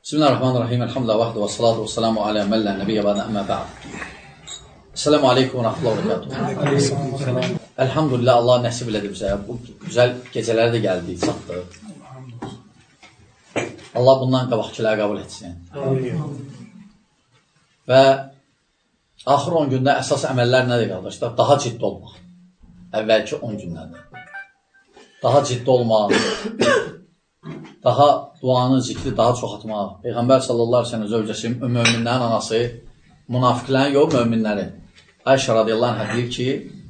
Bismillahirrahmanirrahim. Elhamdülillah vahdə və salatu və selamu alə məllə nəbiyyə bədə əmmə bə'd. Esselamu aleykum və rəhmətullah və rəkatuhu. Elhamdülillah, Allah nəsib elədi bizə. Bu güzel gecələri də gəldi, çatdı. Allah bundan qabaqçıları qəbul etsin. Və axır 10 gündə əsas əməllər nədir, qardaşlar? Daha ciddi olmaq. Əvvəlki 10 gündən. Daha ciddi olmaq. Daha duanın zikri daha çox atmaq. Peyğəmbər sallallahu aleyhi ve sellem zövcəsi, möminlərin anası, münafiqlərin yox, möminlərin. Ayşə radiyallahu anh deyir ki,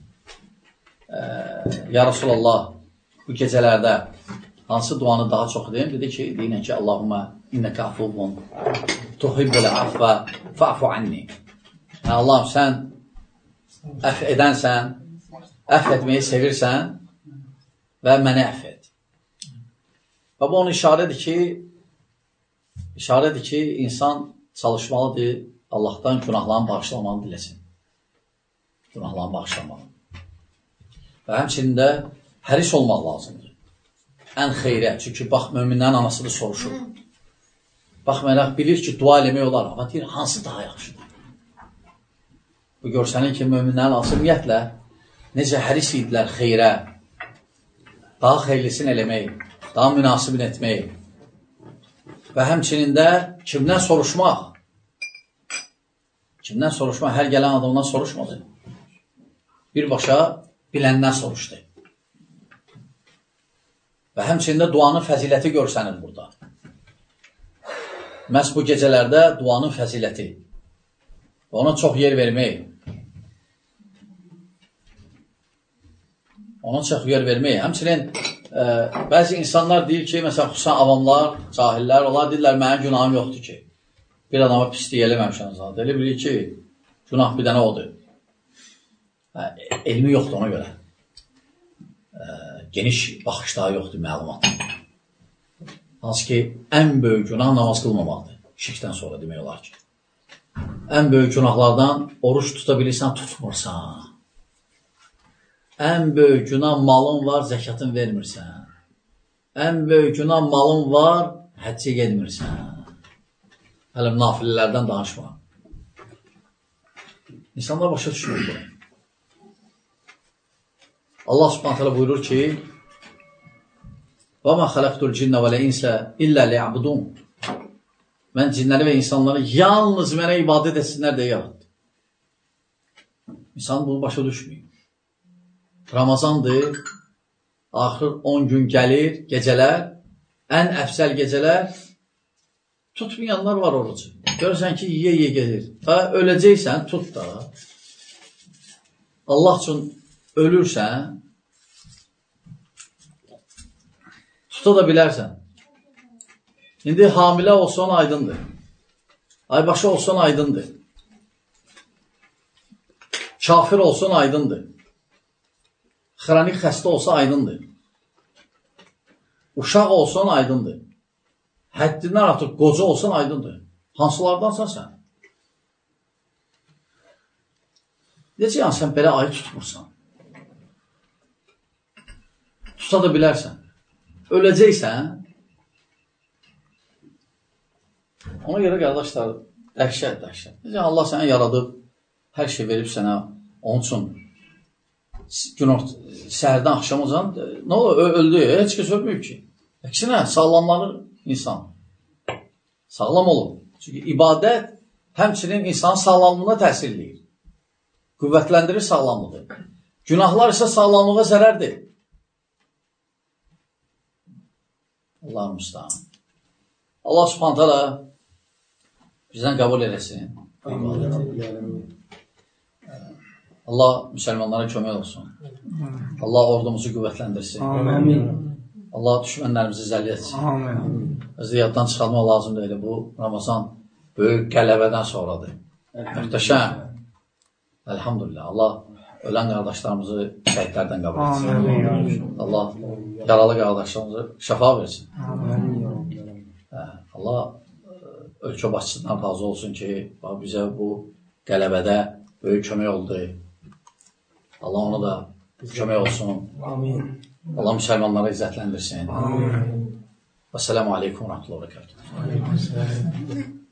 Ya Rasulallah, bu gecələrdə hansı duanı daha çox deyim? Dedi ki, deyinən ki, Allahumma innəkə afuvun, tuhibbulə afva, fa'fu anni. Allahım, sən əff edənsən, əff etməyi sevirsən və məni əff et. Və bu onun işarədir ki, insan çalışmalıdır, Allahdan günahlarını bağışlamalı diləsin. Günahlarını bağışlamalı. Və həmçinin də həris olmaq lazımdır. Ən xeyrə. Çünki bax, möminlərin anası da soruşur. Baxmayaraq, bilir ki, dua eləmək olar. Amma deyir, hansı daha yaxşıdır? Bu görsənir ki, möminlərin anası ümumiyyətlə necə həris idilər xeyrə, daha xeyirlisini eləmək, daha münasibini etmək və həmçinin də kimdən soruşmaq? Kimdən soruşmaq? Hər gələn adamdan soruşmadı. Birbaşa biləndən soruşdu. Və həmçinin də duanın fəziləti görsənir burada. Məhz bu gecələrdə duanın fəziləti. Ona çox yer vermək. Ona çox yer vermək. Həmçinin bəzi insanlar deyir ki, məsələn, xüsusən avamlar, cahillər, onlar deyirlər, mənim günahım yoxdur ki. Bir adama pislik eləməmişəm zaten. Elə bilir ki, günah bir dənə odur. Elmi yoxdur ona görə. Geniş baxış daha yoxdur, məlumat. Hansı ki, ən böyük günah namaz qılmamaqdır. Şirkdən sonra demək olar ki. Ən böyük günahlardan oruç tuta bilirsən, tutmursan. Ən böyük günah malın var, zəkatın vermirsən. Ən böyük günah malın var, həccə gedmirsən. Hələ nafilələrdən danışma. İnsanlar başa düşmür bunu. Allah subhanət hələ buyurur ki, وَمَا خَلَقْتُ الْجِنَّ وَلَاِنْسَ إِلَّا لِيَعْبُدُونَ Mən cinləri və insanları yalnız mənə ibadət etsinlər deyə yarattım. İnsan bunu başa düşmüyor. Ramazandır, axır 10 gün gəlir, gecələr, ən əfsəl gecələr, tutmayanlar var orucu. Görürsən ki, yiyə gelir. Öləcəksən, tut da. Allah üçün ölürsən, tuta da bilərsən. İndi hamilə olsan aydındır. Aybaşı olsan aydındır. Kafir olsan aydındır. Xronik xəstə olsa aydındır. Uşaq olsan aydındır. Həddindən artıq qoca olsan aydındır. Hansılardansan sən? Necə yəni sən belə ayı tutmursan? Tuta da bilərsən. Öləcəksən. Ona görə qardaşlar, dəhşət. Necə Allah sənə yaradıb, hər şey verib sənə, onun üçün səhərdən axşamacan, nə olur, öldü, heç kəs ölməyib ki. Əksinə, sağlamlanır insan. Sağlam olur. Çünki ibadət həmçinin insanın sağlamlığına təsir edir. Qüvvətləndirir sağlamlığı. Günahlar isə sağlamlığa zərərdir. Allah müstəhan. Allah subhanət hələ bizdən qəbul eləsin. Allah müsəlmanlara kömək olsun. Allah ordumuzu qüvvətləndirsin. Allah düşmənlərimizi zəlli etsin. Özü yaddan çıxalmaq lazım deyil. Bu Ramazan böyük qələbədən sonradır. Möhtəşəm. Elhamdülillah. Allah ölən qardaşlarımızı şəhidlərdən qəbul etsin. Allah yaralı qardaşlarımızı şəfa versin. Allah ölkə başçısından razı olsun ki, bizə bu qələbədə böyük kömək oldu. Allah ona da kömək olsun. Allah müsəlmanlara izzətləndirsin. Və sələmu aleykum və rəhmətullah və bərəkatuhu.